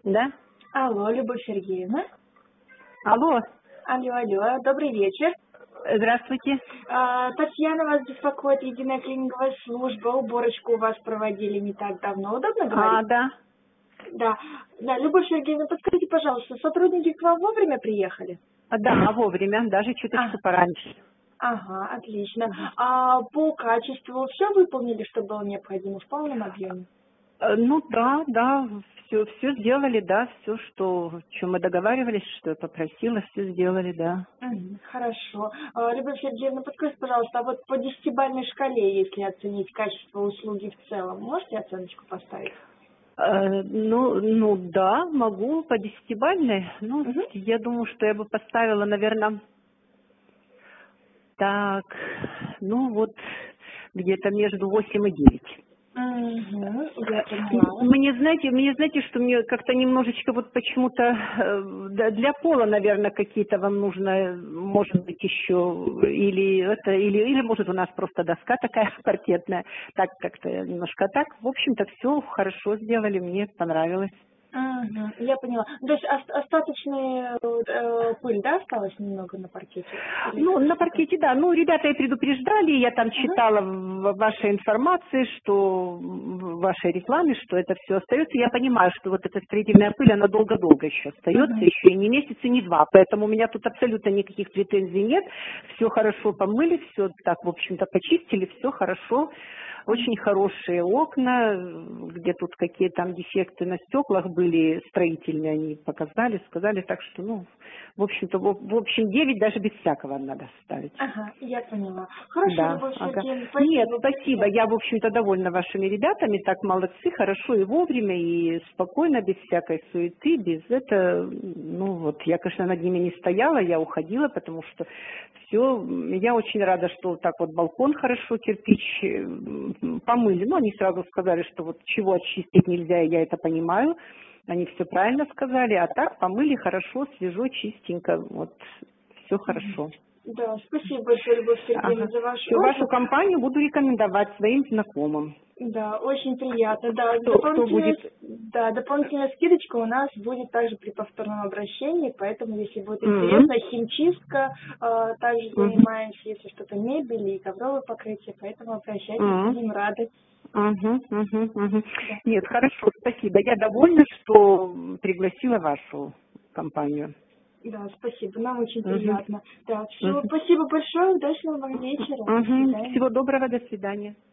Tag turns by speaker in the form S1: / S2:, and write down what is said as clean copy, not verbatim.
S1: Да?
S2: Алло, Любовь Сергеевна.
S1: Алло,
S2: Алло, добрый вечер.
S1: здравствуйте.
S2: Татьяна вас беспокоит, единая клининговая служба. Уборочку у вас проводили не так давно. Удобно говорить?
S1: Да.
S2: Да, Любовь Сергеевна, подскажите, пожалуйста, сотрудники к вам вовремя приехали?
S1: Да, вовремя, даже чуточку
S2: А,
S1: пораньше.
S2: ага, отлично.
S1: Мгм.
S2: А по качеству все выполнили, что было необходимо в полном объеме?
S1: Ну да, все сделали, да, все, о чем мы договаривались, что я попросила, все сделали, да.
S2: Хорошо. Любовь Сергеевна, подскажите, пожалуйста, а вот по десятибалльной шкале, если оценить качество услуги в целом, можете оценочку поставить?
S1: Ну да, могу по десятибалльной. Ну,
S2: Мгм.
S1: я думаю, что я бы поставила, наверное, так, ну вот где-то между 8 и 9.
S2: Я поняла.
S1: Мне знаете, что мне как-то немножечко вот почему-то для пола, наверное, какие-то вам нужно, может быть, еще, или может у нас просто доска такая паркетная, так как-то немножко так. В общем-то, все хорошо сделали, мне понравилось.
S2: Я поняла. То есть остаточная пыль, да, осталась немного на паркете? Или
S1: Ну, на
S2: хорошо как?
S1: паркете, да. Ну, ребята и предупреждали, я там
S2: Ага.
S1: читала в вашей информации, что в вашей рекламе, что это все остается. Я понимаю, что вот эта строительная пыль, она долго-долго еще остается,
S2: Мгм.
S1: еще и не месяц, и не два. Поэтому у меня тут абсолютно никаких претензий нет. Все хорошо помыли, все так, в общем-то, почистили, все хорошо. Очень хорошие окна, где тут какие там дефекты на стеклах были строительные, они показали, сказали, так что, ну, в общем-то, в общем, 9 даже без всякого надо ставить.
S2: Ага, я поняла. Хорошо,
S1: Да,
S2: Любовь
S1: ага.
S2: Сергеевна,
S1: Нет,
S2: спасибо.
S1: спасибо.
S2: Да.
S1: Я, в общем-то, довольна вашими ребятами. Так молодцы, хорошо и вовремя, и спокойно, без всякой суеты, без этого. Ну, вот, я, конечно, над ними не стояла, я уходила, потому что все. Я очень рада, что вот так вот балкон хорошо, кирпич помыли. Ну, они сразу сказали, что вот чего очистить нельзя, и я это понимаю. Они все правильно сказали, а так помыли хорошо, свежо, чистенько. Вот, все хорошо.
S2: Да, спасибо большое, Любовь Сергеевна,
S1: Ага.
S2: за ваш
S1: Всё, вашу
S2: отзыв.
S1: компанию буду рекомендовать своим знакомым.
S2: Да, очень приятно. Да,
S1: Кто будет?
S2: дополнительная скидочка у нас будет также при повторном обращении, поэтому, если будет
S1: Мгм.
S2: интересно, химчистка, также
S1: Мгм.
S2: занимаемся, если что-то мебель и ковровое покрытие, поэтому обращайтесь,
S1: Мгм.
S2: будем рады.
S1: Мгм.
S2: Да,
S1: Нет, хорошо, спасибо. Я довольна, что пригласила вашу компанию.
S2: да, спасибо, нам очень
S1: Мгм.
S2: приятно. Да, все,
S1: Мгм.
S2: спасибо большое, удачного вам вечера, до
S1: Мгм.
S2: свидания.
S1: Всего доброго, до свидания.